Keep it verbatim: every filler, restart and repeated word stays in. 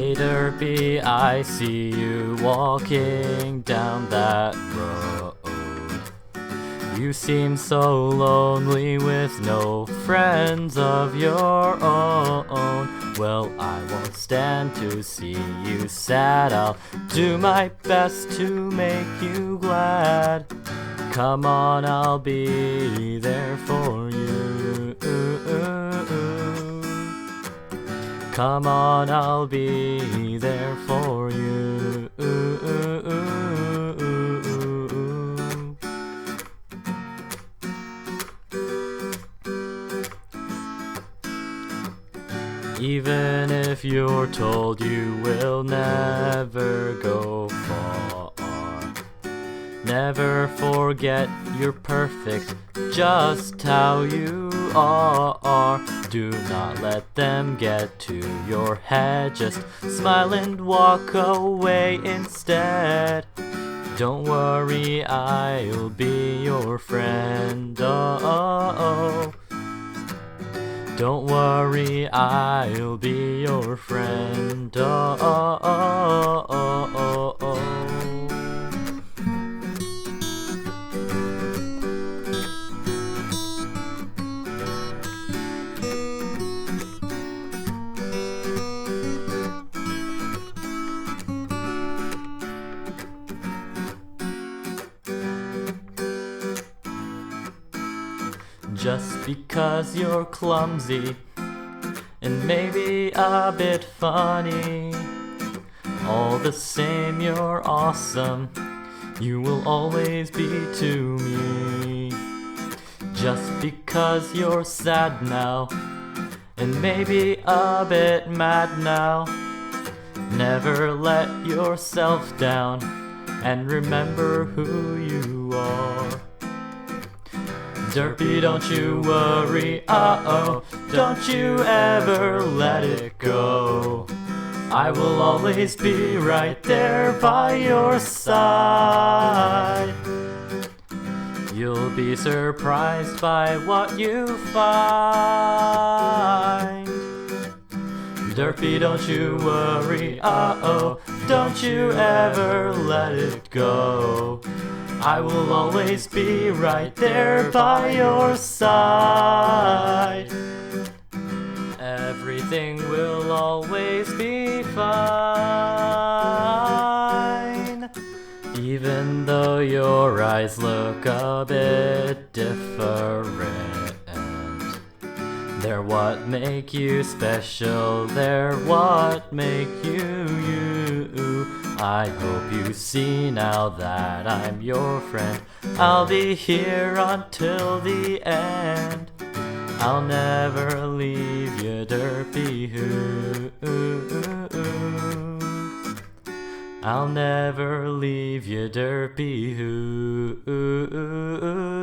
Hey Derpy, I see you walking down that road. You seem so lonely with no friends of your own. Well, I won't stand to see you sad. I'll do my best to make you glad. Come on, I'll be there for you. Come on, I'll be there for you. Even if you're told you will never go far, never forget you're perfect just how you are. Do not let them get to your head. Just smile and walk away instead. Don't worry, I'll be your friend. Oh, oh, oh. Don't worry, I'll be your friend. Oh, oh, oh, oh, oh, oh. Just because you're clumsy and maybe a bit funny, all the same you're awesome. You will always be to me. Just because you're sad now and maybe a bit mad now, never let yourself down and remember who you are. Derpy, don't you worry, uh-oh, don't you ever let it go. I will always be right there by your side. You'll be surprised by what you find. Derpy, don't you worry, uh-oh, don't you ever let it go. I will always be right there by your side. Everything will always be fine. Even though your eyes look a bit different, they're what make you special, they're what make you you. I hope you see now that I'm your friend. I'll be here until the end. I'll never leave you, Derpy Who. I'll never leave you, Derpy Who.